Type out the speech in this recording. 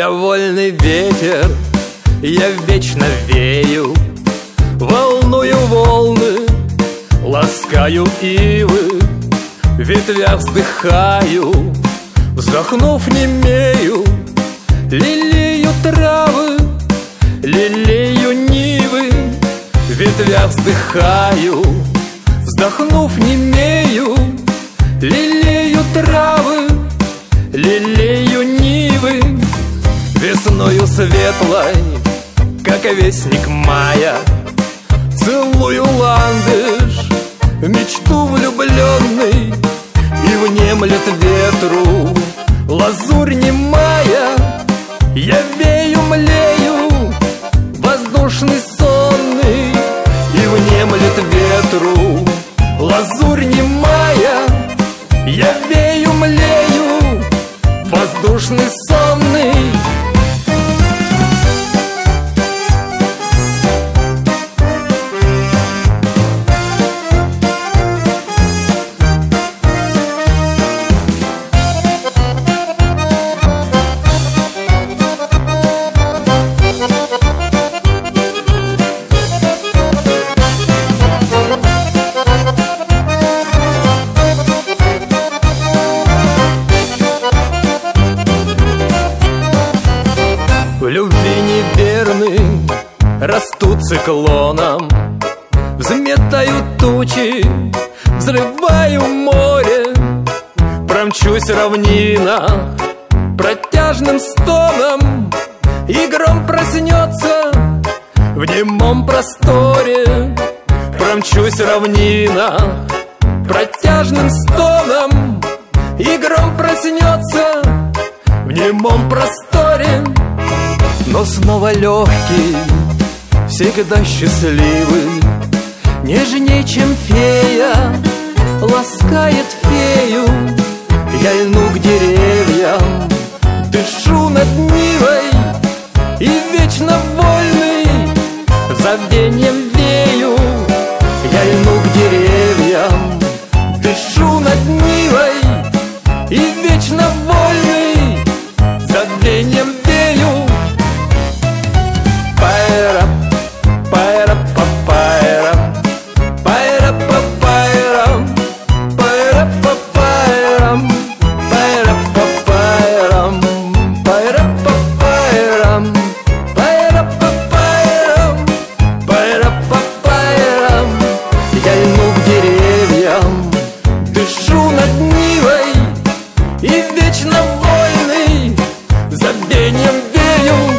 Я вольный ветер, я вечно вею, волную волны, ласкаю ивы, в ветвях вздыхаю, вздохнув немею, лелею травы, лелею нивы, в ветвях вздыхаю, вздохнув немею, лелею травы, лелею нивы. Весною светлой, как вестник мая, целую ландыш, мечту влюбленный, и внемлет ветру лазурь немая. Я вею, млею, воздушный сонный, и внемлет ветру лазурь немая. Я вею, млею, воздушный сонный. В любви неверны растут циклоном, взметаю тучи, взрываю море, промчусь в равнинах протяжным стоном, и гром проснется в немом просторе. Промчусь в равнинах протяжным стоном, и гром проснется в немом просторе. Но снова легкий, всегда счастливый, нежней, чем фея, ласкает фею. Я льну к деревьям, дышу над нивой, и вечно вольный забвеньем вею. Я льну к деревьям, дышу над нивой, и вечно вольный забвеньем вею. Дышу над Нивой, и вечно вольный забвеньем вею.